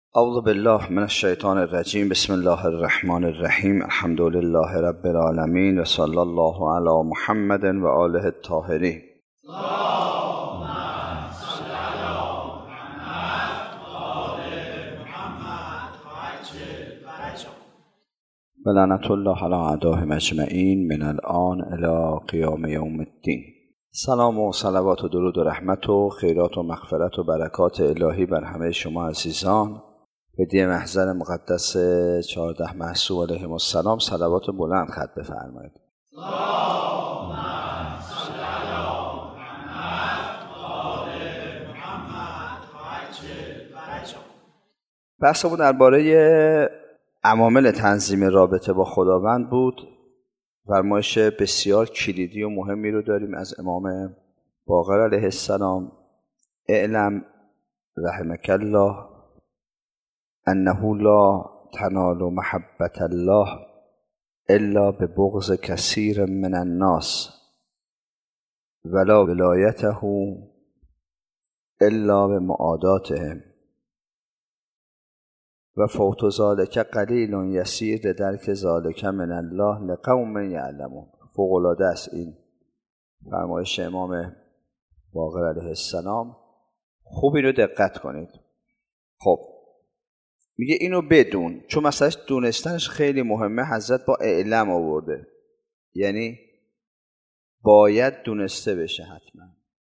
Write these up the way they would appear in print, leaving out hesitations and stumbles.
اعوذ بالله من الشیطان الرجیم. بسم الله الرحمن الرحیم. الحمد لله رب العالمین و صلی الله علی محمد و آله الطاهرین. و لعنت الله علی اعدائهم اجمعین من الآن الی قیام یوم الدین. سلام و صلوات و درود و رحمت و خیرات و مغفرت و برکات الهی بر همه شما عزیزان. هدیه محضر مقدس 14 محسوب علیهم السلام صلوات بلند خط بفرمایید. بحثمون درباره عوامل تنظیم رابطه با خداوند بود. فرمایش بسیار کلیدی و مهمی رو داریم از امام باقر علیه السلام: اعلم رحمک الله انه لا تنال محبت الله الا ببغض کثیر من الناس ولا ولایته الا بمعاداتهم و فوت ذلک قلیل یسیر درک ذلک من الله لقوم یعلمون. فوق العاده است این فرمایش امام باقر علیه السلام. خوب اینو دقت کنید. خب میگه اینو بدون، چون مثلا دونستنش خیلی مهمه. حضرت با اعلم آورده، یعنی باید دونسته بشه، حتما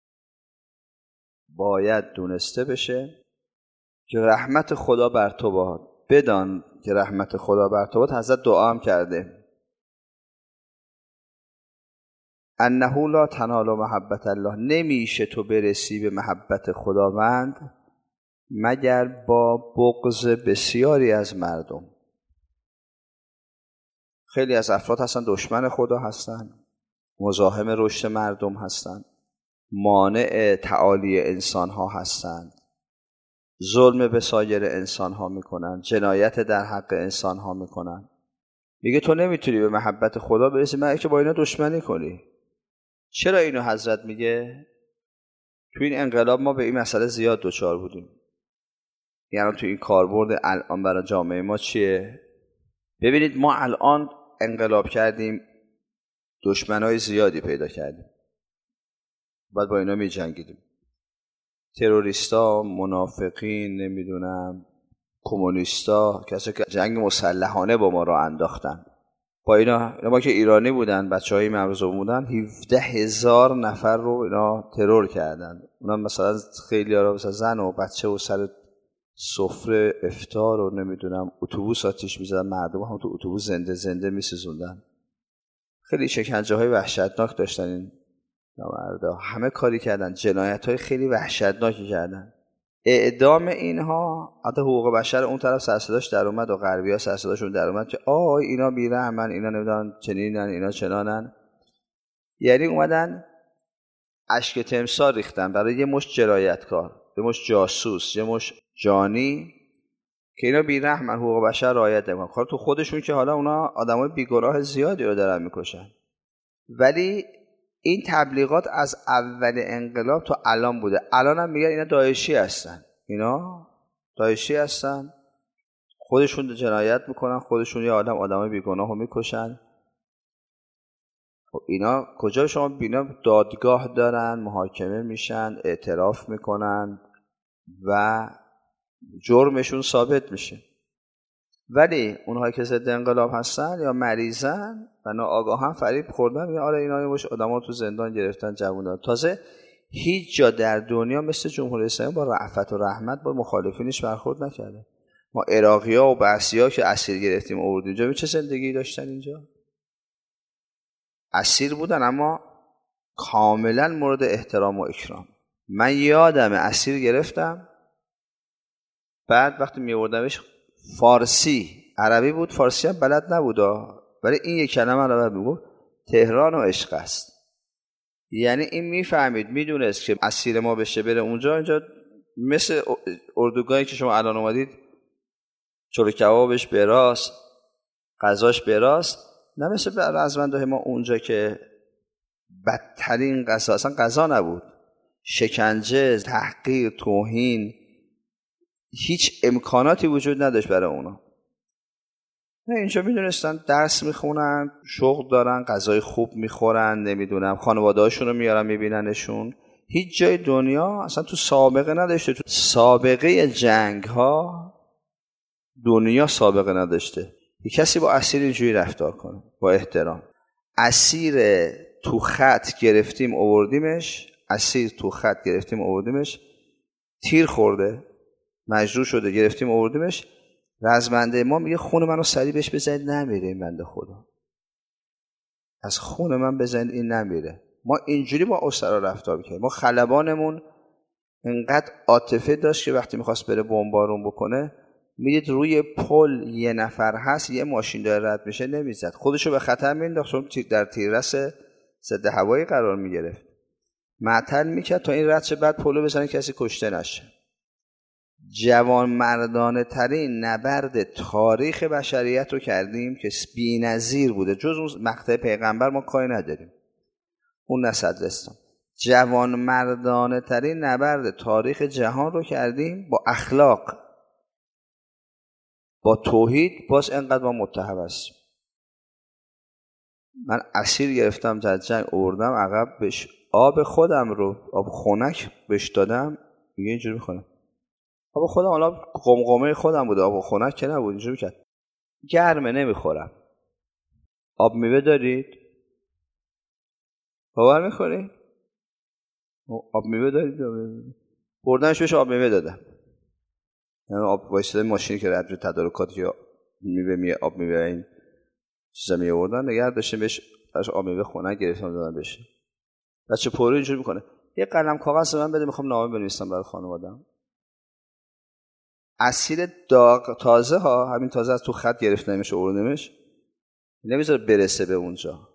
باید دونسته بشه که رحمت خدا بر تو باد. بدان که رحمت خدا بر تو باد. حضرت دعا هم کرده: انه لا تنال محبت الله، نمیشه تو برسی به محبت خداوند مگر با بغض بسیاری از مردم. خیلی از افراد هستن دشمن خدا هستن، مزاحم رشد مردم هستن، مانع تعالی انسان ها هستند، ظلم به سایر انسان ها میکنن، جنایت در حق انسان ها میکنن. میگه تو نمیتونی به محبت خدا برسی مگر که با اینا دشمنی کنی. چرا اینو حضرت میگه؟ تو این انقلاب ما به این مسئله زیاد دچار بودیم. یعنی تو این کاربرد الان برای جامعه ما چیه؟ ببینید ما الان انقلاب کردیم، دشمنای زیادی پیدا کردیم، بعد با اینا می جنگیدیم. تروریستا، منافقین، نمیدونم کمونیستا، کسی که جنگ مسلحانه با ما را انداختن. با اینا ما که ایرانی بودن، بچه‌های ممرزوم بودن، 17,000 نفر رو اینا ترور کردن. اونا مثلا خیلی ها رو مثلا زن و بچه و سر سفره افطار و نمیدونم اتوبوس آتیش می‌زدن، مردم هم تو اتوبوس زنده زنده می‌سوزوندن. خیلی شکنجه‌های وحشتناک داشتن این مردا. همه کاری کردن، جنایت‌های خیلی وحشتناکی کردن. اعدام اینها، حتی حقوق بشر اون طرف سر صداش در اومد و غربی‌ها سر صداشون در اومد که اینا بی‌رحمن، اینا نمیدونن چنینن، اینا چنانن. یعنی اومدن اشک تمثال ریختن برای یه مشت جنایتکار، یه مشت جاسوس، یه مشت جانی که اینا بی‌رحمن، حقوق بشر رعایت نمی‌کنن. تو خودشون که حالا اونا آدمای بیگناه زیادی رو دارن میکشن. ولی این تبلیغات از اول انقلاب تا الان بوده. الان هم میگن اینا داعشی هستن، اینا داعشی هستن، خودشون جنایت میکنن، خودشون یه آدمای بیگناه رو میکشن. اینا کجا شما بینا دادگاه دارن، محاکمه میشن، اعتراف میکنن و جرمشون ثابت میشه. ولی اونهایی که ضد انقلاب هستن یا مریضن و ناآگاهن فریب خوردن، میگن آره اینا مش آدما رو تو زندان گرفتن، جوونا. تازه هیچ جا در دنیا مثل جمهوری اسلامی با رأفت و رحمت با مخالفینش برخورد نکرده. ما عراقی‌ها و بعثی‌ها که اسیر گرفتیم آوردیم اینجا، چه زندگی داشتن اینجا؟ اسیر بودن اما کاملا مورد احترام و اکرام. من یادم اسیر گرفتم، بعد وقتی می‌آوردمش فارسی، عربی بود، فارسی هم بلد نبود، ولی این یک کلمه رو میگفت: تهران و عشق است. یعنی این میفهمید، میدونست که اسیر ما بشه بره اونجا، اینجا مثل اردوگاهی که شما الان اومدید چلو کبابش براست، غذاش براست، نه مثل رزمنده ما اونجا که بدترین غذا، اصلا غذا نبود، شکنجه، تحقیر، توهین، هیچ امکاناتی وجود نداشت برای اونا. نه اینجا میدونستن درس میخونن، شغل دارن، غذای خوب میخورن، نمیدونم خانواده‌هاشون رو میارن میبیننشون. هیچ جای دنیا اصلا تو سابقه نداشته، تو سابقه جنگ ها دنیا سابقه نداشته یک کسی با اسیر اینجوری رفتار کنه با احترام. اسیر تو خط گرفتیم آوردیمش، تیر خورده مجروح شده، گرفتیم آوردیمش، رزمنده ما میگه خون منو سریع بهش بزنید نمیره، این بنده خدا از خون من بزنید این نمیره. ما اینجوری با اسرا رفتار می‌کردیم. ما خلبانمون انقدر عاطفه داشت که وقتی میخواست بره بمبارون بکنه میدید روی پل یه نفر هست، یه ماشین داره رد میشه نمیزد، خودشو به خطر مینداخت، چون در تیررس ضد هوایی قرار میگرفت، معطل میکرد تا این رد شه، بعد پلو بزنه کسی کشته نشه. جوان مردانه ترین نبرد تاریخ بشریت رو کردیم که بی‌نظیر بوده، جز اون مقطع پیغمبر ما کاری نداریم، اون نه صدرستان. جوان مردانه ترین نبرد تاریخ جهان رو کردیم با اخلاق، با توحید، باز انقدر ما متهم هستیم. من اسیر گرفتم در جنگ، آوردم عقب، بهش آب خودم رو، آب خنک بهش دادم، میگه اینجوری میخونه آب خودم، حالا قمقمه خودم بوده، آب خنک که نبود، اینجوری کرد گرمه نمیخورم، آب میوه دارید؟ باور میکنی؟ آب میوه دارید؟ بردنش بهش آب میوه دادم، یعنی آب وایساده ماشینی که رد تدارکاتی که میوه آب میوه این چیزا می آوردن نگه داشتیم، بهش آب میوه خنک گرفتم دادم بهش. بچه پوری اینجوری میکنه یه قلم کاغذ من بده میخوام نامه بنویسم برای خانواده‌ام. اسیر داغ تازه ها، همین تازه از تو خط گرفتنمش آوردمش، نمیذاره برسه به اونجا.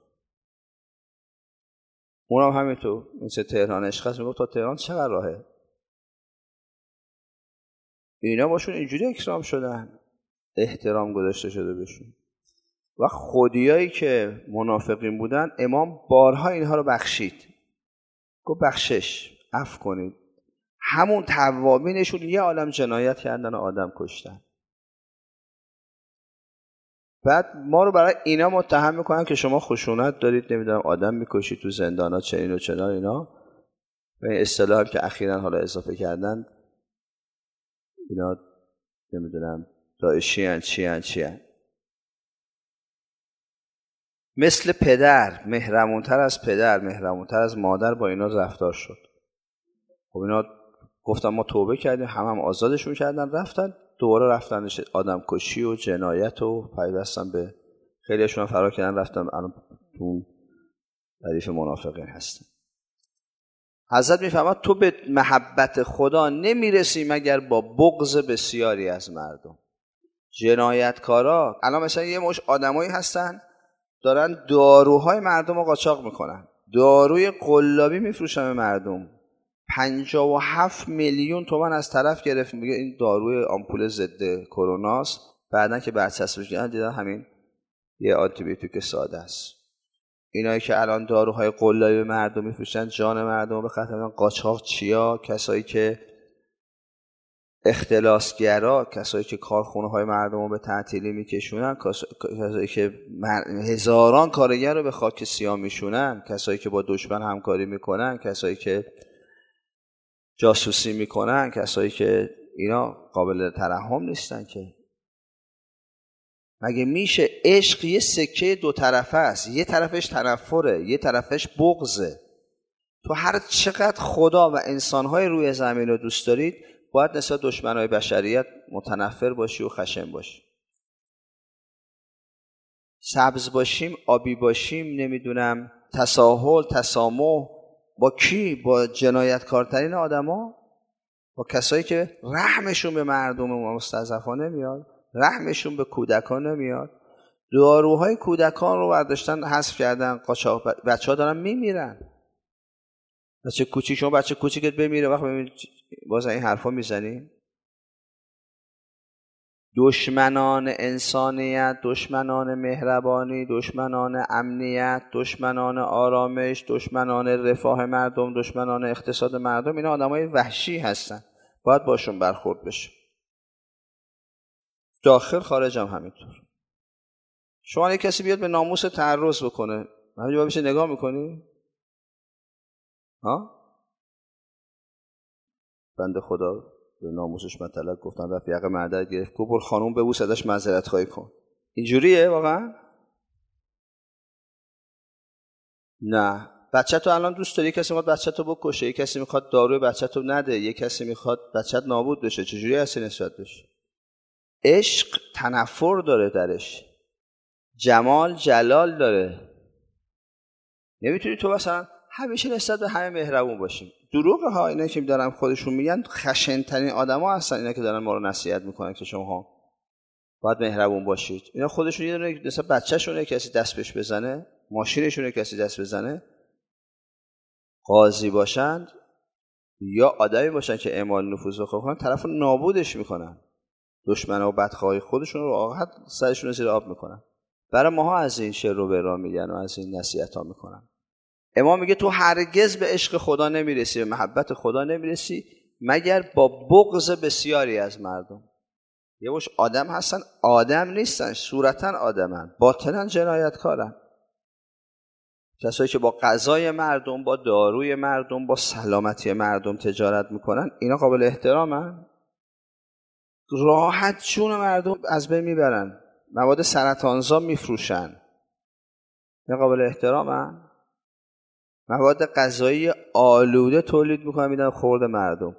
اونم همینطور، مثل تهران عشق هست، میگفت تا تهران چقدر راهه. اینا باشون اینجوری اکرام شدن، احترام گذاشته شده بهشون. و خودیایی که منافقین بودن امام بارها اینها رو بخشید، گفت بخشش، عفو کنید. همون توابینشون یه عالم جنایت کردن و آدم کشتن. بعد ما رو برای اینا متهم میکنن که شما خشونت دارید، نمیدونم آدم میکشید تو زندانا، چنین و چنان اینا. و این اصطلاح هم که اخیراً حالا اضافه کردن، اینا نمیدونم داعشی ان چی ان. مثل پدر، مهربونتر از پدر، مهربونتر از مادر با اینا رفتار شد. خب اینا گفتم ما توبه کردیم، هم آزادشون کردن، رفتن دوباره رفتن آدم کشی و جنایت و پیوستن به خیلیشون فرار کردن، رفتن الان تو ردیف منافقین هستن. حضرت میفهمد تو به محبت خدا نمیرسی مگر با بغض بسیاری از مردم. جنایتکارا الان مثلا یه مش آدمایی هستن دارن داروهای مردم رو قاچاق میکنن، داروی قلابی میفروشن به مردم، 57 میلیون تومان از طرف گرفت، میگه این داروی آمپول ضد کروناست، بعدن که برچسبش کردن دیدن همین یه آنتی بیوتیک ساده است. اینایی که الان داروهای قلابی به مردم میفروشن جان مردم رو به خطر میندازن. قاچاق چیا؟ کسایی که اختلاسگرا، کسایی که کارخونه‌های مردم رو به تعطیلی میکشونن، کسایی که هزاران کارگر رو به خاک سیاه میشونن، کسایی که با دشمن همکاری میکنن، کسایی که جاسوسی میکنن، کسایی که اینا قابل ترحم نیستن. که مگه میشه؟ عشق یه سکه دو طرفه است، یه طرفش تنفره، یه طرفش بغضه. تو هر چقدر خدا و انسانهای روی زمین رو دوست دارید، باید نسبت دشمنای بشریت متنفر باشی و خشن باشی. سبز باشیم، آبی باشیم، نمیدونم تساهل، تسامح، با کی؟ با جنایتکارترین آدما، با کسایی که رحمشون به مردم مستضعفان نمیاد، رحمشون به کودکان نمیاد. داروهای کودکان رو برداشتن حذف کردن، قاچاق، بچه‌ها دارن میمیرن. بچه کوچیک، شما بچه کوچیکت بمیره وقت ببینید باز این حرفا میزنی. دشمنان انسانیت، دشمنان مهربانی، دشمنان امنیت، دشمنان آرامش، دشمنان رفاه مردم، دشمنان اقتصاد مردم، اینا آدمای وحشی هستن، باید باشون برخورد بشه. داخل خارج هم همینطور. شما یک کسی بیاد به ناموس تعرض بکنه، همینجا بشه نگاه میکنی؟ ها؟ بنده خدا به ناموسش مطلق گفتن، رفت یقه معدر گرفت، گفت برو خانوم ببوس، ازش معذرت خواهی کن. اینجوریه واقعا؟ نه. بچه تو الان دوست داری؟ کسی میخواد بچه تو بکشه، یک کسی میخواد داروی بچه تو نده، یک کسی میخواد بچه نابود بشه. چجوری هستی نسبت بشه؟ عشق تنفر داره درش، جمال جلال داره. نمیتونی تو مثلا همیشه نسبت به همه مهربون باشیم. دروغه ها اینا که دارن خودشون میگن، خشن‌ترین آدما هستن اینا که دارن ما رو نصیحت میکنن که شما باید مهربون باشید. اینا خودشون یه دونه مثلا بچه‌شونه کسی دست بهش بزنه، ماشینشونه کسی دست بزنه، قاضی باشند یا آدمی باشن که اعمال نفوذ بکنن، طرفو نابودش میکنن. دشمنا و بدخواهی خودشون رو راحت سرشون زیر آب میکنن. برای ماها از این شر رو به راه میگن و از این نصیحت‌ها میکنن. امام میگه تو هرگز به عشق خدا نمیرسی، به محبت خدا نمیرسی مگر با بغض بسیاری از مردم. یه مش آدم هستن، آدم نیستن، صورتن آدمن، باطنن جنایتکارن. کسایی که با غذای مردم، با داروی مردم، با سلامتی مردم تجارت میکنن، اینا قابل احترامن؟ راحت جون مردم از بین میبرن، مواد سرطانزا میفروشن، اینا قابل احترامن؟ مواد غذایی آلوده تولید میکنن میدن خورد مردم.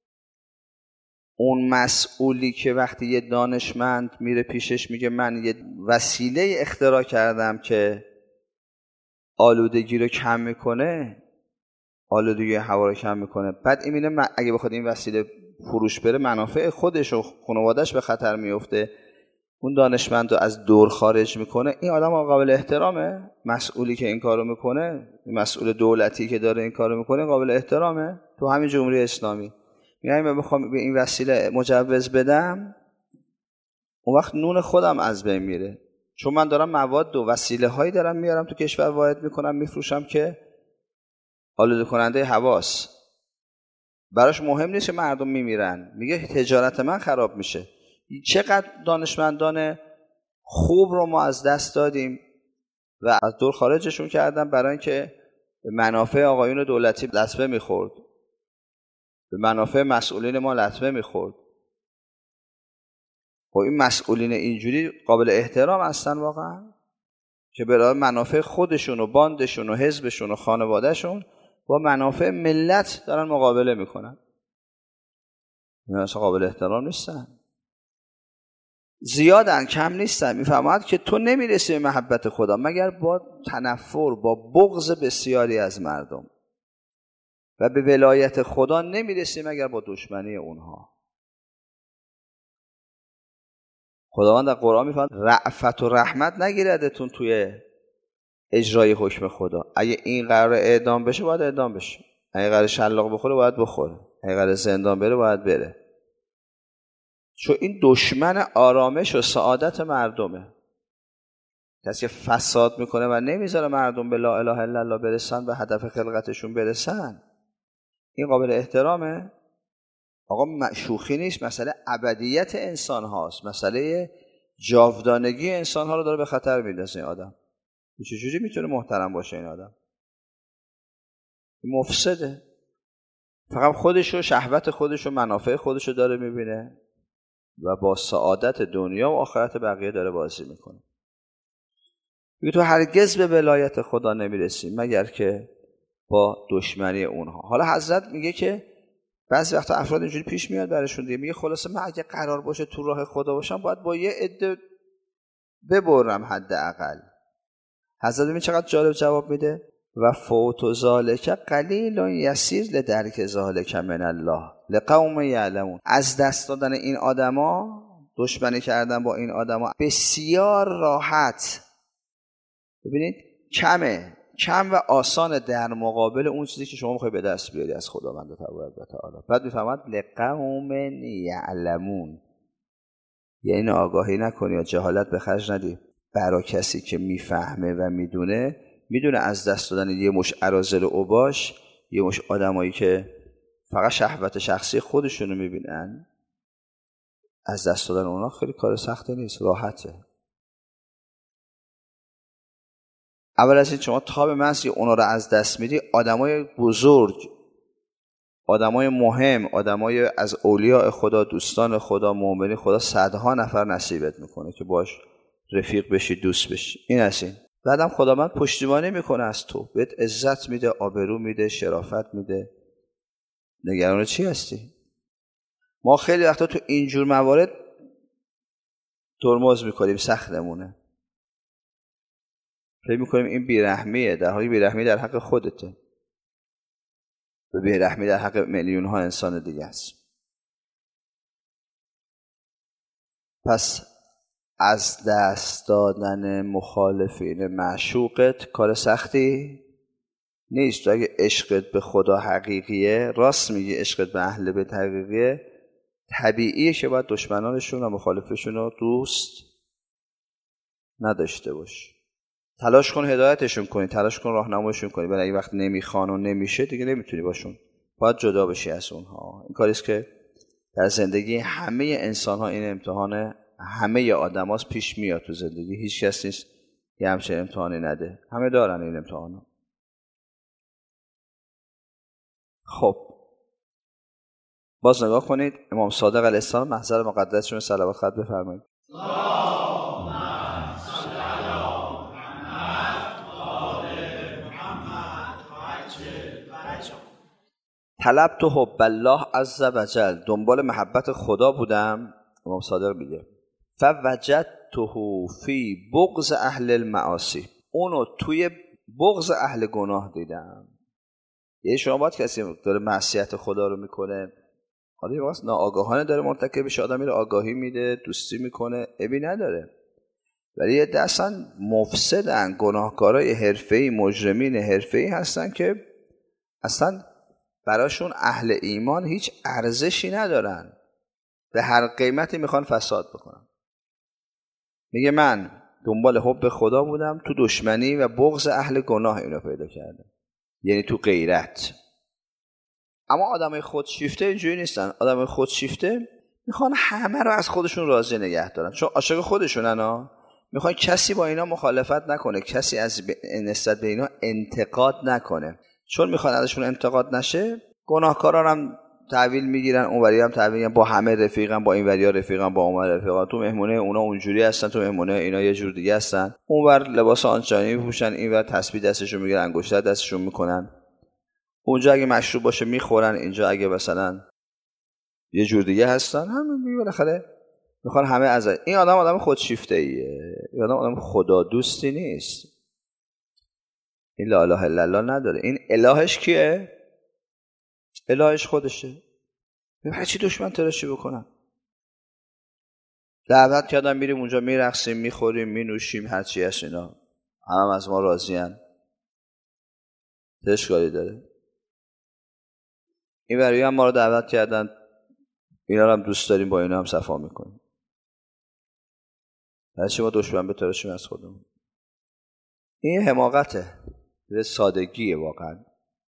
اون مسئولی که وقتی یه دانشمند میره پیشش میگه من یه وسیله اختراع کردم که آلودگی رو کم میکنه، آلودگی هوا رو کم میکنه، بعد این میگه اگه بخواد این وسیله فروش بره منافع خودش و خانواده‌اش به خطر میفته، اون دانشمند رو از دور خارج میکنه، این آدم قابل احترامه؟ مسئولی که این کارو میکنه، مسئول دولتی که داره این کارو میکنه قابل احترامه؟ تو همین جمهوری اسلامی میگم من بخوام به این وسیله مجوز بدم، اون وقت نون خودم از بین میره، چون من دارم مواد و وسیله هایی دارم میارم تو کشور وارد میکنم میفروشم که آلوده کننده هواست. براش مهم نیست که مردم میمیرن، میگه تجارت من خراب میشه. چقدر دانشمندان خوب رو ما از دست دادیم و از دور خارجشون کردن برای اینکه به منافع آقایون دولتی لطمه میخورد، به منافع مسئولین ما لطمه میخورد. خب این مسئولین اینجوری قابل احترام هستن واقعا؟ که برای منافع خودشون و باندشون و حزبشون و خانوادهشون با منافع ملت دارن مقابله میکنن. اینا اصلا قابل احترام نیستن. زیادن، کم نیستن. میفهمد که تو نمیرسی به محبت خدا مگر با تنفر، با بغض بسیاری از مردم، و به ولایت خدا نمیرسی مگر با دشمنی اونها. خداوند در قرآن میفرماید رأفت و رحمت نگیردتون توی اجرای حکم خدا. اگه این قرار اعدام بشه باید اعدام بشه، اگه قرار شلاق بخوره باید بخوره، اگه قرار زندان بره باید بره، چون این دشمن آرامش و سعادت مردمه. کسی که فساد میکنه و نمیذاره مردم به لا اله الا الله برسن، به هدف خلقتشون برسن، این قابل احترامه؟ آقا شوخی نیست، مسئله ابدیت انسان هاست، مسئله جاودانگی انسان ها رو داره به خطر میندازه این آدم. چجوری میتونه محترم باشه این آدم؟ مفسده، فقط خودشو، شهوت خودشو، منافع خودشو داره میبینه و با سعادت دنیا و آخرت بقیه داره بازی میکنه. میگه تو هرگز به ولایت خدا نمیرسی مگر که با دشمنی اونها. حالا حضرت میگه که بعضی وقتا افراد اینجوری پیش میاد براشون دیگه، میگه خلاصه من اگه قرار باشه تو راه خدا باشم باید با یه عده ببرم حداقل. حضرت میگه چقدر جالب جواب میده، و فوت ذالک قلیل یسیر لدرک ذالک من الله لقوم یعلمون. از دست دادن این آدما، دشمنی کردن با این آدما بسیار راحت، ببینید کم و آسان در مقابل اون چیزی که شما میخوای به دست بیاری از خداوند تبارک و تعالی. بعد میفهمد لقوم یعلمون، یعنی آگاهی نکنی یا جهالت به خرج ندی، برای کسی که میفهمه و میدونه از دست دادن یه مش اراذل و اوباش، یه مش آدمایی که فقط شهوت شخصی خودشونو میبینن، از دست دادن اونا خیلی کار سختی نیست، راحته. اول از این شما تا به محض اونا رو از دست میدی، آدمای بزرگ، آدمای مهم، آدمای از اولیاء خدا، دوستان خدا، مؤمنین خدا، صدها نفر نصیبت میکنه که باش رفیق بشی، دوست بشی. این از این. بعدم خداوند پشتیبانی میکنه از تو، بهت عزت میده، آبرو میده، شرافت میده. نگران چی هستی؟ ما خیلی وقتا تو اینجور موارد ترمز میکنیم، سخت نمونه، فکر میکنیم این بیرحمیه، در حالی بیرحمی در حق خودته و بیرحمی در حق میلیون ها انسان دیگه است. پس از دست دادن مخالفین معشوقت کار سختی نیست. تو اگه عشقت به خدا حقیقیه، راست میگی، عشقت به اهل بیت حقیقیه، طبیعیه که باید دشمنانشون و مخالفشون رو دوست نداشته باش. تلاش کن هدایتشون کنی، تلاش کن راهنماییشون کنی، ولی اگه وقت نمیخوان و نمیشه دیگه نمیتونی باشون، باید جدا بشی از اونها. این کاریست که در زندگی همه انسان ها، این امتحان همه آدم هاست، پیش میاد تو زندگی. هیچ کس نیست یه همچین امتحانی نده، همه دارن این امتحان ها. خب باز نگاه کنید، امام صادق علیه السلام محضر مقدسشون صلوات خط بفرمایید. طلبت حب الله عز وجل، دنبال محبت خدا بودم، امام صادق میگه، فوجدته فی بغض اهل المعاصی، اونو توی بغض اهل گناه دیدم. یعنی شما باید کسی داره معصیت خدا رو میکنه، حالا یه وقت ناآگاهانه داره مرتکب بشه، آدمی رو آگاهی میده، دوستی میکنه، عیبی نداره، ولی یه اصلا مفسدن، گناهکارای حرفه‌ای، مجرمین حرفه‌ای هستن که اصلا براشون اهل ایمان هیچ ارزشی ندارن، به هر قیمتی میخوان فساد بکنن. میگه من دنبال حب خدا بودم، تو دشمنی و بغض اهل گناه اینو پیدا کردم، یعنی تو غیرت. اما آدمای خودشیفته اینجوری نیستن. آدمای خودشیفته میخوان همه رو از خودشون راضی نگه دارن، چون عاشق خودشونن ها، میخوان کسی با اینا مخالفت نکنه، کسی از نسبت به اینا انتقاد نکنه، چون میخوان ازشون انتقاد نشه. گناهکاران هم تحویل میگیرن، اونوری هم تحویل میگیرن، با همه رفیقن، با اینوریا رفیقن، با اونور رفیقن. تو مهمونه اونا اونجوری هستن، تو مهمونه اینا یه جور دیگه هستن. اونور لباس آنچنانی میپوشن، اینور تسبیح دستشون میگیرن، انگشتر دستشون میکنن. اونجا اگه مشروب باشه میخورن، اینجا اگه مثلا یه جور دیگه هستن. همین بالاخره میخوان همه از این آدم خودشیفته ایه. این آدم خدا دوستی نیست. این لا اله الا الله نداره. این الهش کیه؟ الهش خودشه. هر چی دشمن تراشی بکنن. دعوت کردن میریم اونجا، میرقصیم، میخوریم، مینوشیم، هر چی هست اینا، هم از ما راضیان. اشکالی داره؟ این وری هم ما رو دعوت کردن، اینا رو هم دوست داریم، با اینا هم صفا میکنیم. هر چی ما دشمن بتراشیم از خودمون. این حماقته، به سادگیه واقعا.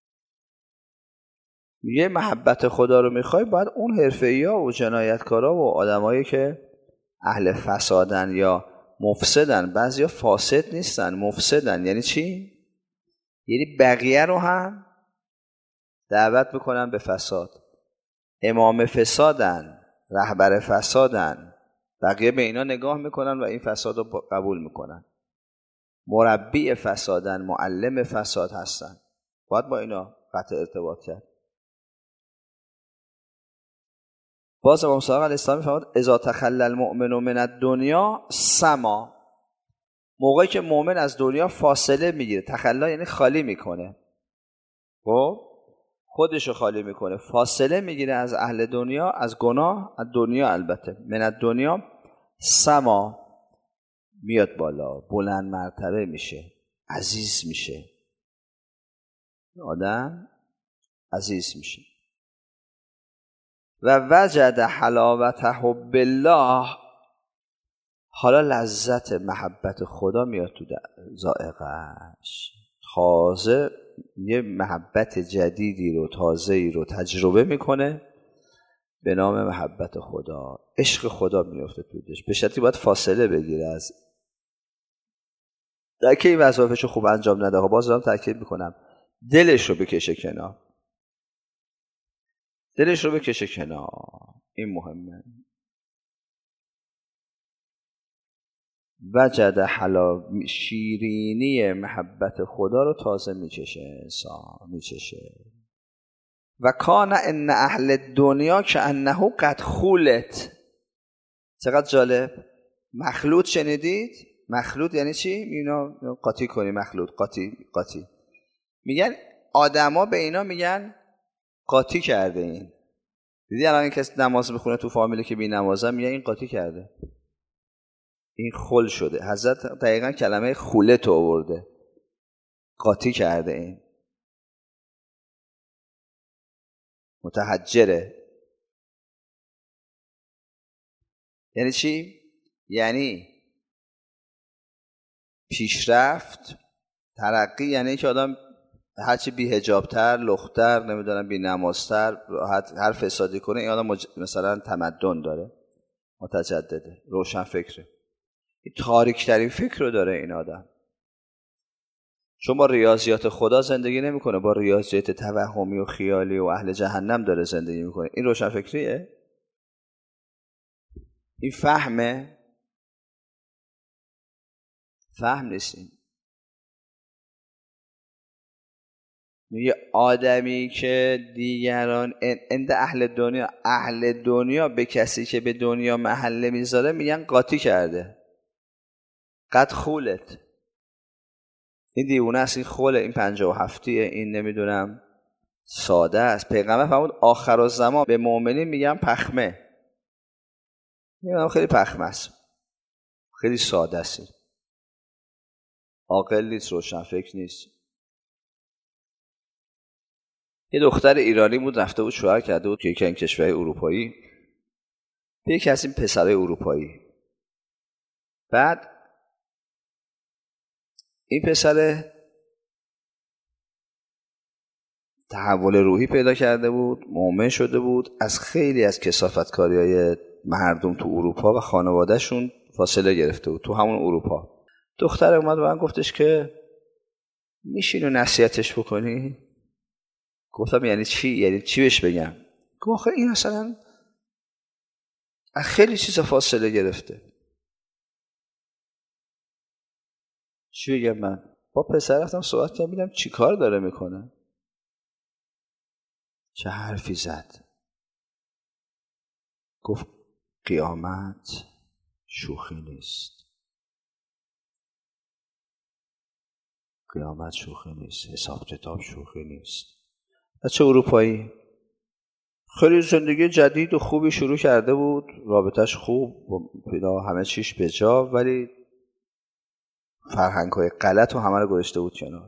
یه محبت خدا رو میخوای، باید اون حرفه‌ای‌ها و جنایتکارا و آدمایی که اهل فسادن یا مفسدن، بعضیا فاسد نیستن، مفسدن. یعنی چی؟ یعنی بقیه رو هم دعوت میکنن به فساد. امام فسادن، رهبر فسادن، بقیه به اینا نگاه میکنن و این فساد رو قبول میکنن. مربی فسادن، معلم فساد هستن، باید با اینا قطع ارتباط کرد. باز امام صادق علیه السلام میفرماد اذا تخلى المؤمن من الدنیا سما، موقعی که مؤمن از دنیا فاصله میگیره، تخلا یعنی خالی میکنه، خب خودشو خالی میکنه، فاصله میگیره از اهل دنیا، از گناه، از دنیا، البته من الدنیا سما، میاد بالا، بلند مرتبه میشه، عزیز میشه، آدم عزیز میشه. و وجد حلاوت حب الله، حالا لذت محبت خدا میاد تو ذائقه‌اش، تازه یه محبت جدیدی رو، تازه‌ای رو تجربه میکنه. به نام محبت خدا، عشق خدا میفته توش. به شرطی باید فاصله بگیره از در که این وظایفشو خوب انجام نده. باز دارم تاکید میکنم دلش رو بکشه کنار، دلش رو بکشه کنار، این مهمه. وجد شیرینی محبت خدا رو تازه میچشه انسان، میچشه. و کان ان اهل دنیا که انه قد خولت. چقدر جالب. مخلوط شنیدید؟ مخلوط یعنی چی؟ اینا قاطی کنی، مخلوط قاطی میگن آدما به اینا میگن قاطی کرده. این دیدی الان کسی نماز میخونه تو فامیلی که بی نمازه میگن این قاطی کرده، این خل شده. حضرت دقیقاً کلمه خولت آورده، قاطی کرده، این متحجره. یعنی چی؟ یعنی پیشرفت، ترقی، یعنی که آدم هرچی بی حجابتر، لختر، نمیدونم بی نمازتر، راحت هر فسادی کنه، این آدم مثلا تمدن داره، متجدده، روشن فکره. این تاریک ترین فکر رو داره این آدم، چون با ریاضیات خدا زندگی نمیکنه، با ریاضیات توهمی و خیالی و اهل جهنم داره زندگی میکنه. این روشن فکریه؟ این فهمه؟ فهم نیستیم. یه آدمی که دیگران عند اهل دنیا به کسی که به دنیا محله میذاره میگن قاطی کرده، قد خولت. این دیوونه است، این خوله، این 57، این نمیدونم ساده است. پیغمبر فرمود آخرالزمان به مؤمنین میگن پخمه. میگم خیلی پخمه است، خیلی ساده است، عاقل نیست، روشن فکر نیست. یه دختر ایرانی بود، رفته بود شوهر کرده بود که یکی از کشورهای اروپایی، یکی از این پسرای اروپایی. بعد این پسر تحول روحی پیدا کرده بود، مؤمن شده بود، از خیلی از کثافتکاری‌های مردم تو اروپا و خانواده‌شون فاصله گرفته بود تو همون اروپا. دختر اومد و من گفتش که میشینو نصیحتش بکنی؟ گفتم یعنی چی؟ یعنی چی بهش بگم؟ گفت آخه این مثلا خیلی چیزا فاصله گرفته. چی بگم من؟ با پسر رفتم صحبت کردم، دیدم چی کار داره میکنه، چه حرفی زد. گفت قیامت شوخی نیست، قیامت شوخی نیست، حساب کتاب شوخی نیست. بچه اروپایی خیلی زندگی جدید و خوبی شروع کرده بود، رابطش خوب، همه چیش به جا، ولی فرهنگ‌های غلط و همه رو گذاشته بود کنار.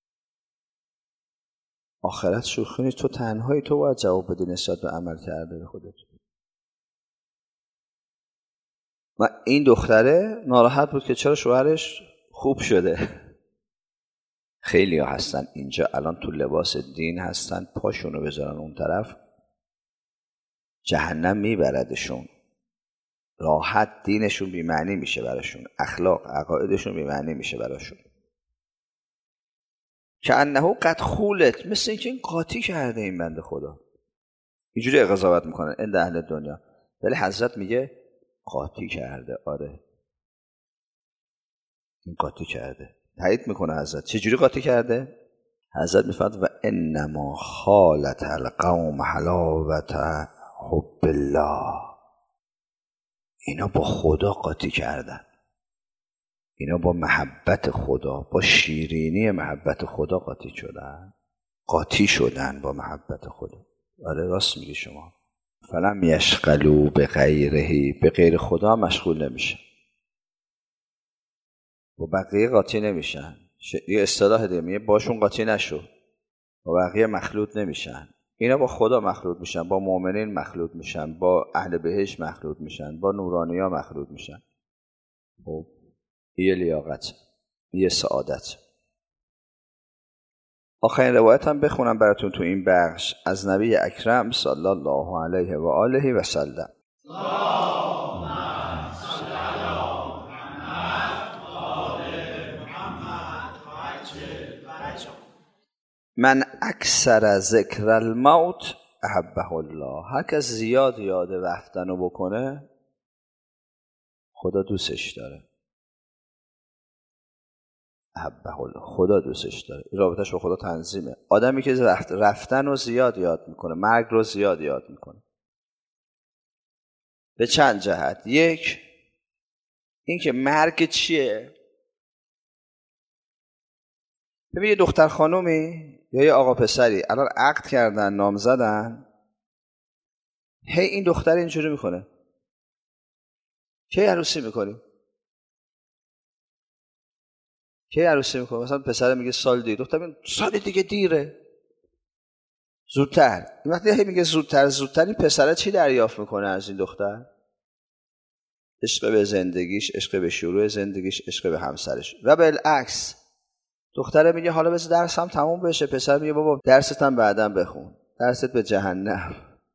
آخرت شوخی نیست، تو تنهایی، تو باید جواب بدی نسبت به عمل کرده خودت. و این دختره ناراحت بود که چرا شوهرش خوب شده. خیلی ها هستن اینجا الان تو لباس دین هستن، پاشونو بذارن اون طرف جهنم میبردشون. راحت دینشون بی‌معنی میشه براشون، اخلاق عقایدشون بی‌معنی میشه براشون. که انه قد خولت، مثل اینکه این قاطی کرده این بنده خدا. اینجوری قضاوت میکنن عند اهل دنیا، ولی حضرت میگه قاطی کرده. آره این قاطی کرده. تایید میکنه حضرت. چجوری قاطی کرده؟ حضرت میفرماد و انما خالت القوم حلاوت حب الله. اینا با خدا قاطی کردن، اینا با محبت خدا، با شیرینی محبت خدا قاطی شدن، قاطی شدن با محبت خدا. آره راست میگی شما. فلم یشغلوا بغیره، به غیر خدا مشغول نمیشه، با بقیه قاطی نمیشن. یه اصطلاح دیگه میگه باشون قاطی نشو، با بقیه مخلوط نمیشن. اینا با خدا مخلوط میشن، با مؤمنین مخلوط میشن، با اهل بهشت مخلوط میشن، با نورانیا مخلوط میشن. خب یه لیاقت، یه سعادت. آخرین روایت هم بخونم براتون تو این بخش از نبی اکرم صلی الله علیه و آله و سلم. من اکثر ذکر الموت احبه الله. هر کس زیاد یاد رفتن رو بکنه خدا دوستش داره. احبه الله، خدا دوستش داره. این رابطهش با خدا تنظیمه. آدمی که رفتن رو زیاد یاد میکنه، مرگ رو زیاد یاد میکنه. به چند جهت. یک، این که مرگ چیه؟ ببین یه دختر خانومی یا یه آقا پسری الان عقد کردن، نام زدن، هی این دختر اینجوری میکنه، کی عروسی میکنیم؟ کی عروسی میکنه؟ مثلا پسر میگه سال دیگه، دختر میگه سال دیگه دیره، زودتر. این وقتی هی میگه زودتر، این پسره چی دریافت میکنه از این دختر؟ عشق به زندگیش، عشق به شروع زندگیش، عشق به همسرش. و بالعکس دختره میگه حالا بذار درسم تموم بشه، پسر میگه بابا درست هم بعداً بخون، درست به جهنم،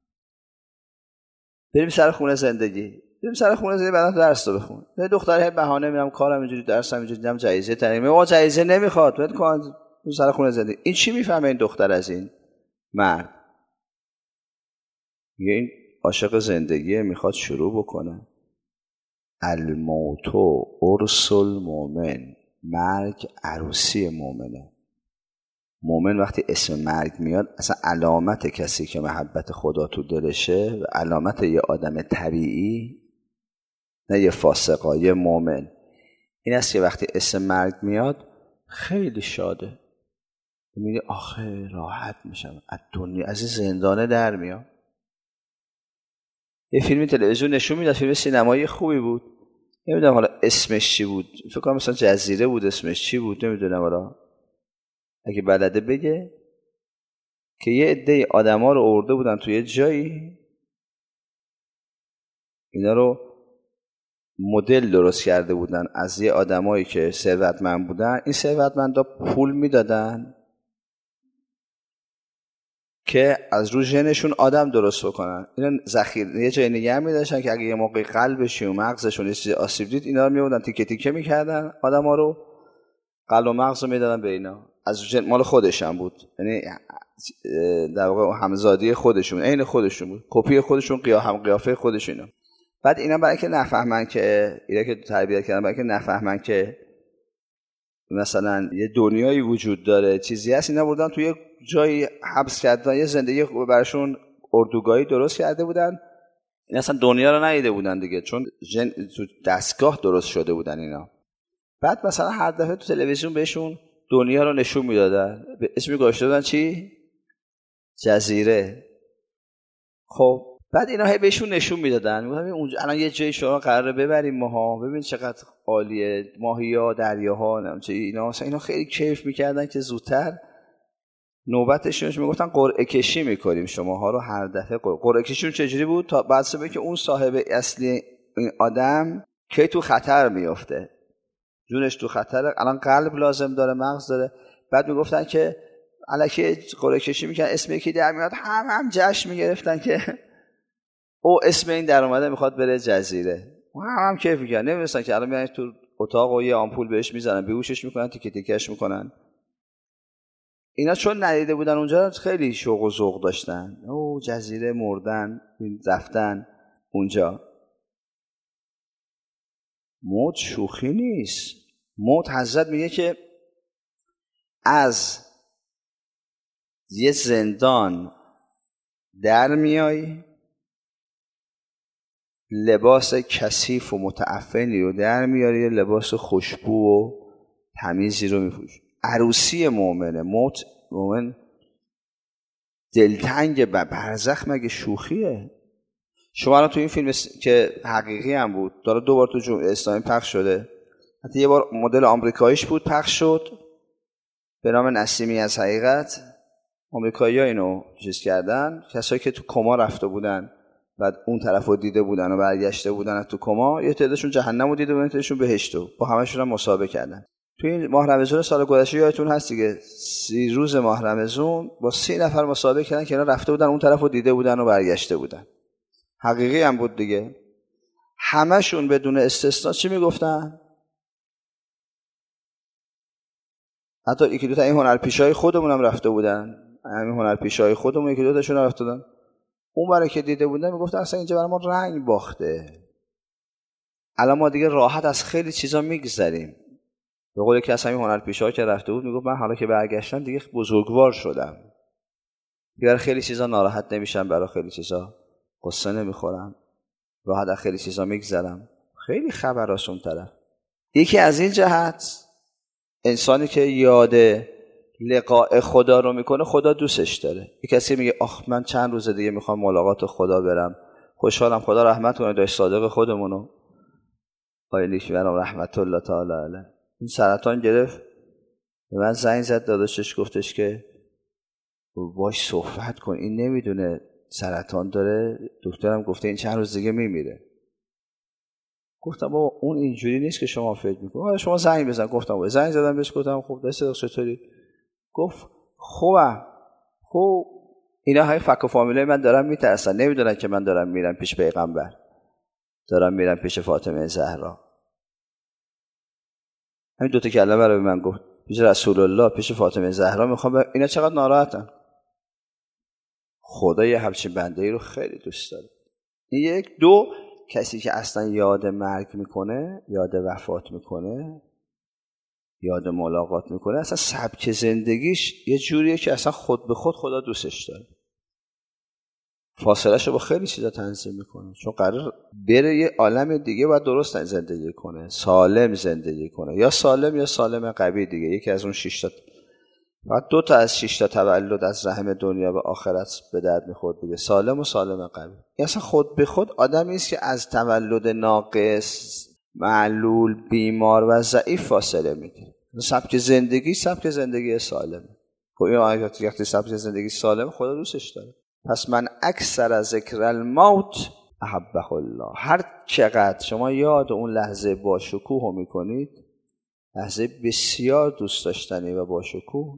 بریم سر خونه زندگی بعداً درس رو بخون. نه دختره بهانه میرم کارم اینجوری، درسم اینجوری، دیدم جایزه تعیین، ما جایزه نمیخواد، ول کن سر خونه زندگی. این چی میفهمه این دختر از این مرد؟ میگه این عاشق زندگیه، میخواد شروع بکنه. الموت عرس المؤمن، مرگ عروسی مؤمنه. مؤمن وقتی اسم مرگ میاد اصلا علامت کسی که محبت خدا تو دلشه و علامت یه آدم طبیعی، نه یه فاسقا، یه مؤمن، این است که وقتی اسم مرگ میاد خیلی شاده، میگه آخه راحت میشم از دنیا، از این زندانه در میام. یه فیلم تلویزیون نشون میداد، فیلم سینمایی خوبی بود، نمیدونم حالا اسمش چی بود، فکر کنم مثلا جزیره بود، اسمش چی بود نمیدونم، حالا اگه بلده بگه، که یه عده آدما رو آورده بودن توی جایی، اینا رو مدل درست کرده بودن از یه آدمایی که ثروتمند بودن. این ثروتمندا پول میدادن که از رو ژنشون آدم درست بکنن. اینا ذخیره یه جای نگه می‌داشتن که اگه یه موقع قلبشون و مغزشون یه چیز آسیب دید، اینا رو می‌بردن تیکه تیکه می‌کردن، آدما رو قلب و مغز رو میدادن به اینا. از مال خودشون بود، یعنی در واقع همزادی خودشون، عین خودشون بود، کپی خودشون، قیافه خودشون. بعد اینا برای که نفهمن که اینا که تربیت کردن، برای که نفهمن که مثلا یه دنیایی وجود داره، چیزی هست، اینا بردن توی جایی حبس کردن، یه زندگی براشون اردوگاهی درست کرده بودن. این اصلا دنیا رو ندیده بودن دیگه، چون تو دستگاه درست شده بودن اینا. بعد مثلا هر دفعه تو تلویزیون بهشون دنیا رو نشون میدادن، به اسمی گذاشته بودن چی؟ جزیره. خب بعد اینا هی بهشون نشون میدادن، میگفتن اونجا الان یه جایی شما قراره ببریم ماها، ببین چقدر عالیه، ماهی‌ها، دریاها، نمیشه اینا. مثلا اینا خیلی کیف میکردن که زودتر نوبتشونش. میگفتن قرعه کشی میکنیم شماها رو هر دفعه. قرعه کشیشون چجوری بود؟ تا بعد سبب که اون صاحب اصلی این آدم کی تو خطر میفته، جونش تو خطره، الان قلب لازم داره، مغز داره. بعد میگفتن که الکی قرعه کشی میکنن، اسم یکی در میاد، هم جشن میگرفتن که او اسم این در اومده میخواد بره جزیره، هم کیف میکنن. نمیدونستن که الان میان تو اتاق و یه آمپول بهش میزنن، بیهوشش میکنن، تیکه تیکش میکنن. اینا چون ندیده بودن اونجا خیلی شوق و ذوق داشتن. او جزیره، مردن، رفتن اونجا. موت شوخی نیست. موت حضرت میگه که از یه زندان در میای، لباس کثیف و متعفنی رو در میاری، لباس خوشبو و تمیزی رو میپوشی. عروسی مؤمنه. موت مؤمن دلتنگ برزخ، مگه شوخیه؟ شما الان تو این فیلم که حقیقی هم بود، داره 2 بار تو جمهوری اسلامی پخش شده، حتی یه بار مدل آمریکاییش بود پخش شد به نام نسیمی از حقیقت. آمریکایی‌ها اینو چیز کردن، کسایی که تو کما رفته بودن بعد اون طرفو دیده بودن و برگشته بودن تو کما، یه تعدادشون جهنمو دیده بودن، یه تعدادشون بهشتو، با همشون هم مسابقه کردن. تو این ماه رمضان سال گذشته یادتون هست دیگه 30 روز ماه رمضان با 30 نفر مسابقه کردن که اینا رفته بودن اون طرف رو دیده بودن و برگشته بودن. حقیقی هم بود دیگه. همشون بدون استثنا چی میگفتن؟ حتی یکی دو تا این هنرپیشه‌های خودمون هم رفته بودن. همین هنرپیشه‌های خودمون یکی دو تاشون رفته بودن. اون برای که دیده بودن میگفتن اصلا اینجا برای ما رنگ باخته. الان ما دیگه راحت از خیلی چیزا میگذریم. به قول یکی از همین هنرپیشه‌ها که رفته بود میگفت من حالا که برگشتم دیگه بزرگوار شدم. دیگه خیلی چیزا ناراحت نمیشم، برای خیلی چیزا قصه نمیخورم. راحت از خیلی چیزا میگذرم. خیلی خبراست اون طرف. یکی از این جهت انسانی که یاد لقاء خدا رو میکنه خدا دوستش داره. یک کسی میگه آخ من چند روز دیگه میخوام ملاقات خدا برم، خوشحالم، خدا رحمت کنه داشت صادق خودمونو آقای نیکویان رحمت الله تعالی علیه. این سرطان گرفت، به من زنگ زد داداشش گفتش که باش صحبت کن، این نمیدونه سرطان داره، دکترم گفته این چند روز دیگه میمیره. گفتم بابا اون اینجوری نیست که شما فکر میکنید، شما زنگ بزن. گفتم بابا زنگ زدم بهش گفتم خب دست چطوری؟ گفت خوبم. خب اینا های فک و فامیلای من دارن میترسن، نمیدونن که من دارم میرم پیش پیغمبر، دارم میرم پیش فاطمه زهرا. همین دوتا کلمه رو به من گفت، پیش رسول الله، پیش فاطمه زهرا میخوام. اینا چقدر ناراحتن. خدا یه همچین بنده‌ای رو خیلی دوست داره. یک. دو، کسی که اصلا یاد مرگ میکنه، یاد وفات میکنه، یاد ملاقات میکنه، اصلا سبک زندگیش یه جوریه که اصلا خود به خود خدا دوستش داره. فاصله‌شو با خیلی چیزا تنظیم میکنه، چون قرار بره یه عالم دیگه باید درست زندگی کنه، سالم زندگی کنه، یا سالم یا سالم قوی دیگه. یکی از اون 6 تا، بعد 2 تا از 6 تا تولد از رحم دنیا به آخرت به درد میخورد دیگه، سالم و سالم قوی. اصلا خود به خود آدمی است که از تولد ناقص، معلول، بیمار و ضعیف فاصله میگیره. سبک زندگی سالمه. خب این وقتی سبک زندگی سالم خدا دوستش داره. پس من اکثر از ذکر الموت احبه الله. هر چقدر شما یاد اون لحظه با شکوه میکنید، لحظه بسیار دوست داشتنی و با شکوه،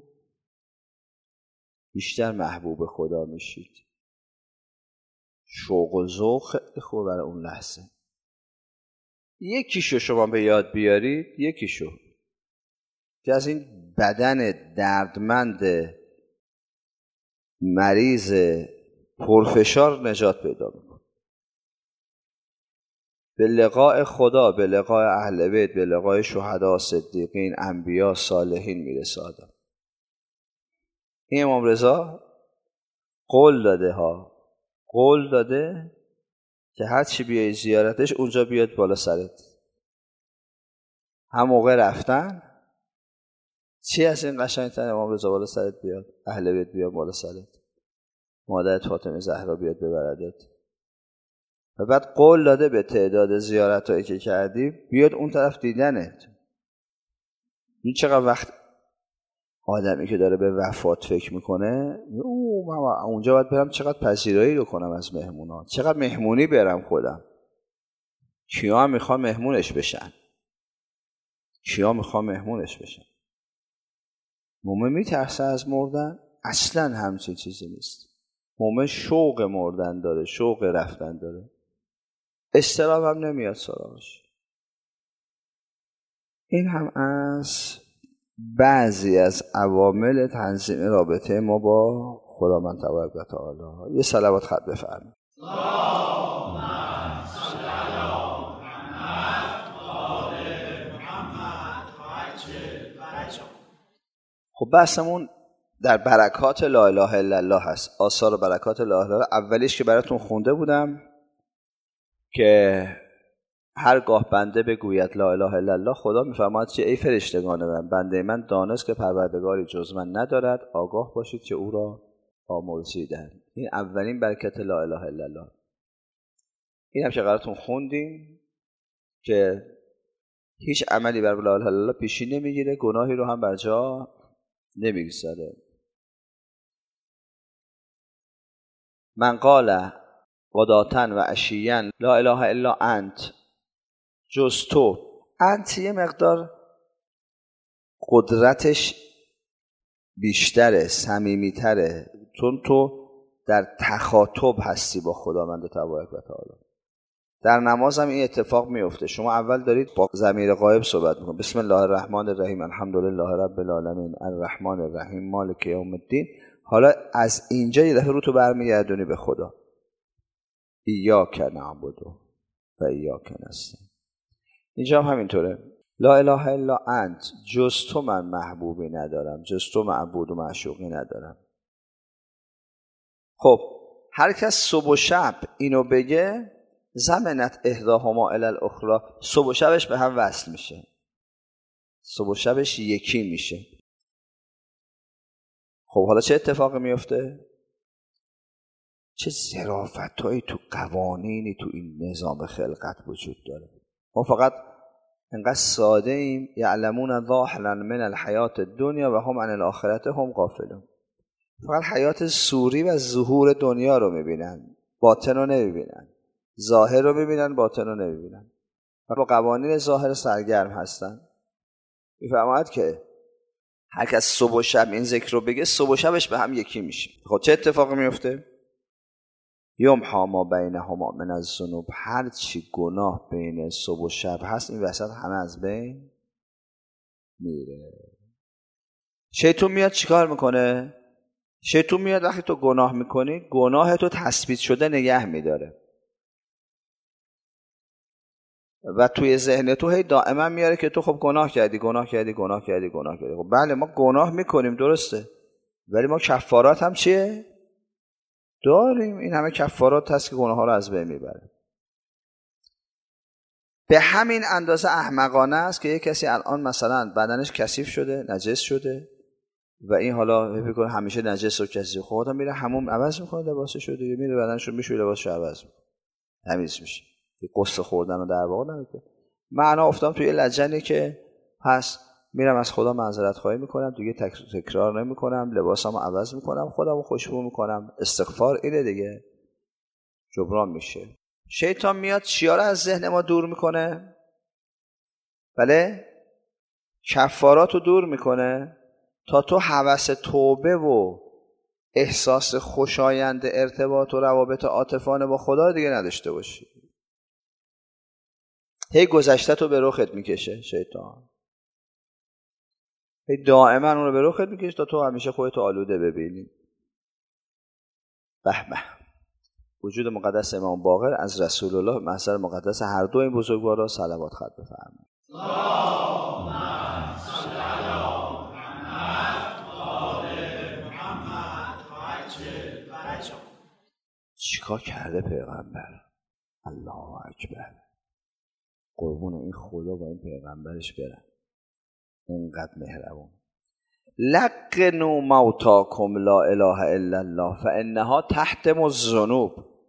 بیشتر محبوب خدا میشید. شوق و ذوق خیلی خوبه برای اون لحظه. یکیشو شما به یاد بیارید، یکیشو که از این بدن دردمند مریض پرفشار نجات پیدا میکنه. به لقاء خدا، به لقاء اهل بیت، به لقاء شهدا، صدیقین، انبیا، صالحین میرسه آدم. این امام رضا قول داده که هر چی بیای زیارتش اونجا بیاد بالا سرت. هم موقع رفتن چی از این قشنگتر امام رضا بالا سرت بیاد، اهل بیت بیاد بالا سرت، مادرت فاطمه زهرا بیاد ببردت. و بعد قول داده به تعداد زیارتایی که کردی بیاد اون طرف دیدنت. این چقدر وقت آدمی که داره به وفات فکر میکنه، اونجا باید برم چقدر پذیرایی رو کنم از مهمونا، چقدر مهمونی برم خودم. کیا هم میخوان مهمونش بشن؟ مومن میترسه از مردن؟ اصلا همچین چیزی نیست. مومن شوق مردن داره، شوق رفتن داره، اضطراب هم نمیاد سراغش. این هم از بعضی از عوامل تنظیم رابطه ما با خداوند تبارک و تعالی. یه صلوات خط بفرمایید. خب بحثمون در برکات لا اله الا الله هست. آثار و برکات لا اله الا الله اولیش که براتون خونده بودم که هرگاه بنده بگوید لا اله الا الله، خدا میفرماید که ای فرشتگان من، بنده من دانست که پروردگاری جز من ندارد، آگاه باشید که او را آمرزیدند. این اولین برکت لا اله الا الله. این هم که براتون خوندیم که هیچ عملی بر لا اله الا الله پیشی نمیگیره، گناهی رو هم بر جا نمیگذاره. من قال غداتن و عشیاً لا اله الا انت، جز تو. انت یه مقدار قدرتش بیشتره، صمیمیتره، چون تو در تخاطب هستی با خداوند تبارک و تعالی. در نماز هم این اتفاق میفته. شما اول دارید با ضمیر غایب صحبت میکنید، بسم الله الرحمن الرحیم الحمدلله رب العالمین الرحمن الرحیم مالک یوم الدین. حالا از اینجا یه دفعه رو تو برمیگردونی به خدا. ایاک نعبد و ایاک نستعین. اینجا هم همینطوره. لا اله الا انت، جز تو من محبوبی ندارم، جز تو معبود و معشوقی ندارم. خب هر کس صبح و شب اینو بگه، زمنت احداهما الی الاخری، صبح و شبش به هم وصل میشه، صبح و شبش یکی میشه. خب حالا چه اتفاقی میفته؟ چه ظرافتایی تو قوانینی تو این نظام خلقت وجود داره. ما فقط انقدر ساده ایم، یعلمون ظاهرا من الحیات الدنیا و هم عن الاخرة هم غافلون. فقط حیات صوری و ظهور دنیا رو میبینن، باطن رو نمیبینن. ظاهر رو میبینن، باطن رو نمیبینن و با قوانین ظاهر سرگرم هستن. میفهمید که هر کس صبح و شب این ذکر رو بگه، صبح و شبش به هم یکی میشه. خب چه اتفاقی میفته؟ یمحی ما بینهما من الذنوب، هر چی گناه بین صبح و شب هست این وسط همه از بین میره. شیطان میاد چیکار میکنه؟ شیطان میاد وقتی تو گناه میکنی، گناه تو تثبیت شده نگه میداره و توی ذهن تو هی دائما میاره که تو خب گناه کردی. خب بله ما گناه میکنیم، درسته، ولی ما کفارات هم چیه؟ داریم. این همه کفارات هست که گناه ها رو از بین میبره. به همین اندازه احمقانه است که یک کسی الان مثلا بدنش کثیف شده، نجس شده و این حالا فکر همیشه نجس و کثیف، خودت میره حموم عوض میکنه لباسشو دیگه، میره بدنشو میشوره لباسشو عوض میکنه، تمیز میشه. قصه خوردن رو در واقع نمیکنه. من افتادم توی لجنی که پس میرم از خدا معذرت خواهی میکنم، دیگه تکرار نمیکنم، لباسمو عوض میکنم، خودمو خوشبو میکنم، استغفار اینه دیگه، جبران میشه. شیطان میاد چیا رو از ذهن ما دور میکنه؟ بله، کفارات رو دور میکنه تا تو هوس توبه و احساس خوشایند ارتباط و روابط عاطفانه با خدا دیگه نداشته باشی. هی گذشته تو به رخت میکشه شیطان، هی دائما اون رو به رخت میکشه تا تو همیشه خودتو آلوده ببینی. به به، وجود مقدس امام باقر از رسول الله محضر مقدس هر دو این بزرگوارا صلوات خط بفرمایید. اللهم صل علی محمد و آل محمد عجل فرجهم. چیکار کرده پیغمبر؟ الله اکبر، قربون این خدا و این پیغمبرش برن، اینقدر مهربون. لقنوا موتاکم لا اله الا الله فانها تحتم الذنوب.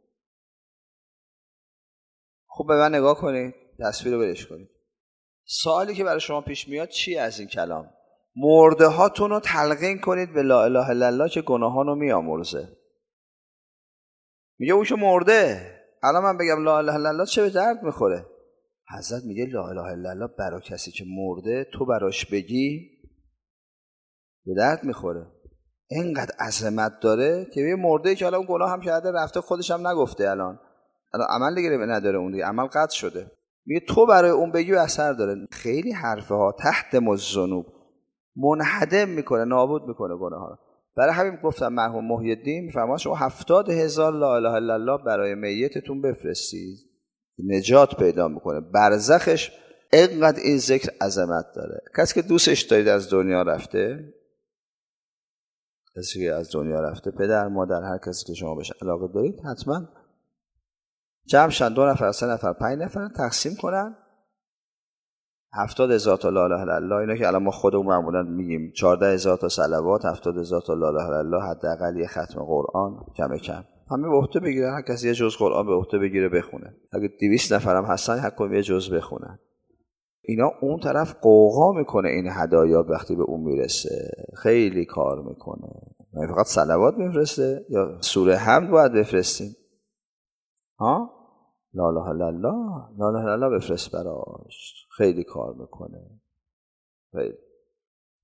خوب به من نگاه کنید، تصویر رو برش کنید. سوالی که برای شما پیش میاد چی از این کلام؟ مرده هاتون رو تلقین کنید به لا اله الا الله که گناهان رو میامرزه. میگه او که مرده، الان من بگم لا اله الا الله چه به درد میخوره؟ حضرت میگه لا اله الا الله برای کسی که مرده تو براش بگی به درد میخوره. اینقدر عظمت داره که یه مرده که حالا اون گناه هم کرده رفته، خودش هم نگفته، الان عمل دیگه نداره، اون دیگه عمل قطع شده، میگه تو برای اون بگی و اثر داره. خیلی حرفه ها تحتم الذنوب، منهدم میکنه، نابود میکنه گناه ها. برای همین گفتم مرحوم محی الدین میفرماد شما 70,000 لا اله الا الله برای میتتون بفرستید، نجات پیدا میکنه. برزخش اینقدر این ذکر عظمت داره. کسی که دوستش دارید از دنیا رفته، کسی که از دنیا رفته، پدر مادر، هر کسی که شما بهش علاقه دارید، حتما جمع شن 2 نفر 3 نفر 5 نفر تقسیم کنن 70,000 تا لا اله الا الله. اینا که الان ما خودمون معمولا میگیم 14,000 تا صلوات، 70,000 تا لا اله الا الله، حداقل یه ختم قرآن کم کم همه به عهده بگیرن. هر کسی یه جزء قرآن به عهده بگیره بخونه. اگه 200 نفر هم هستن هر کدوم یه جزء بخونن. اینا اون طرف قوقا میکنه این هدایا وقتی به اون میرسه، خیلی کار میکنه. نه فقط صلوات میفرسته، یا سوره حمد باید بفرستیم. ها لا اله الا الله، لا اله الا الله بفرست براش، خیلی کار میکنه. خیلی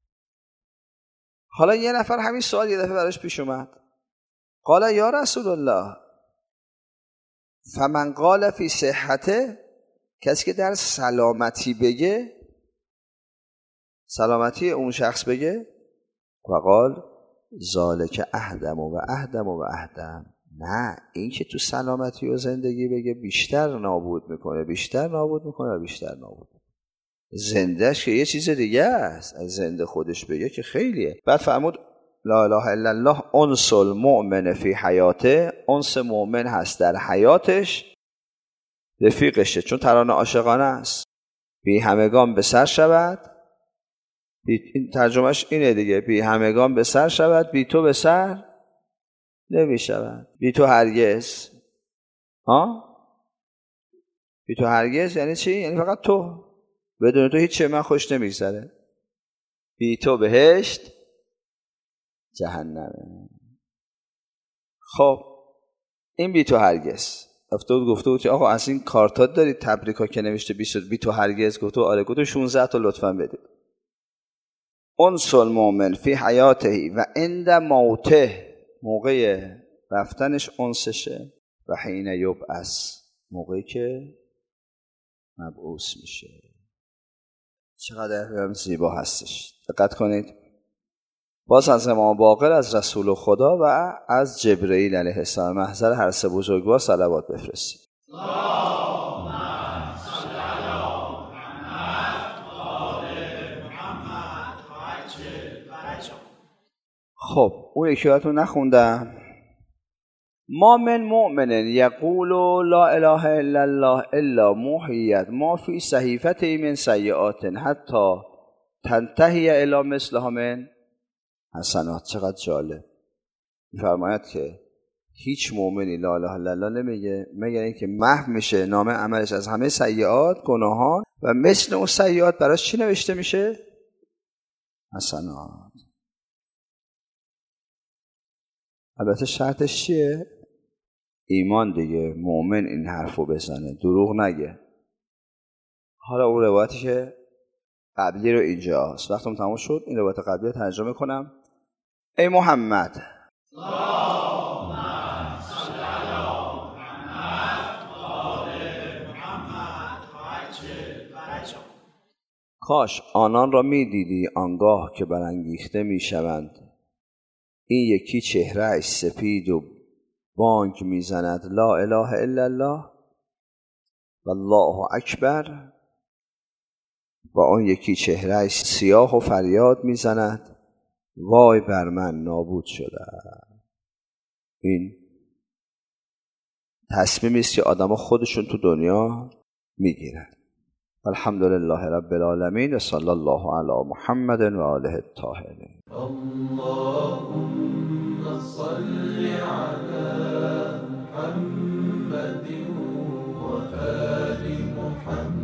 حالا یه نفر همین سوال یه دفعه براش پیش اومد، قال یا رسول الله فمن قال فی صحته، کسی که در سلامتی بگه، سلامتی اون شخص بگه، و قال ذالک اهدم و اهدم و اهدم، نه این که تو سلامتی و زندگی بگه بیشتر نابود میکنه، بیشتر نابود میکنه و بیشتر نابود میکنه. زندهش که یه چیز دیگه است، از زنده خودش بگه که خیلیه. بعد فرمود لا اله الا الله انس المؤمن فی حیاته، انس مؤمن هست در حیاتش، رفیقشه، چون ترانه عاشقانه است. بی همگان به سر شود، این ترجمهش اینه دیگه، بی همگان به سر شود، بی تو به سر نمی شود. بی تو هرگز. بی تو هرگز یعنی چی؟ یعنی فقط تو، بدون تو هیچ چیز من خوش نمیگذره. بی تو بهشت جهنمه. خب این بی تو هرگز گفته بود که آقا از این کارتات دارید تبریکا که نوشته بی تو هرگز؟ گفته آره. گفته 16 تا لطفا بدید. انس المؤمن فی حیاته و عند موته، موقع رفتنش انسشه، و حین یبعث، موقعی که مبعوث میشه. چقدر زیبا هستش، دقت کنید. باز از امام باقر، از رسول خدا و از جبرئیل علیه السلام محضر هر سه بزرگوار صلوات بفرستید. خب اون یکی رو نخوندم. ما من مؤمن یقول لا اله الا الله الا محیت ما فی صحیفته من سیئات حتی تنتهی الی مثلها من حسنات. چقدر جالب. می‌فرماید که هیچ مؤمنی لا اله الا الله نمیگه مگر اینکه محو میشه نامه عملش از همه سیئات، گناهان، و مثل اون سیئات براش چی نوشته میشه؟ حسنات. البته شرطش چیه؟ ایمان دیگه. مؤمن این حرفو بزنه، دروغ نگه. حالا اون روایتی که قبلی رو اینجاست، وقتم تمام شد این روایت قبلی رو ترجمه کنم. ای محمد کاش آنان را می دیدی آنگاه که برانگیخته می شوند، این یکی چهرهش سپید و بانگ می زند لا اله الا الله والله اکبر، و آن یکی چهرهش سیاه و فریاد می زند وای بر من نابود شده. این تصمیمی است که آدم خودشون تو دنیا می گیرن. الحمدلله رب العالمین و صلی الله علی محمد و آله الطاهرین. اللهم صل علی محمد و آل محمد.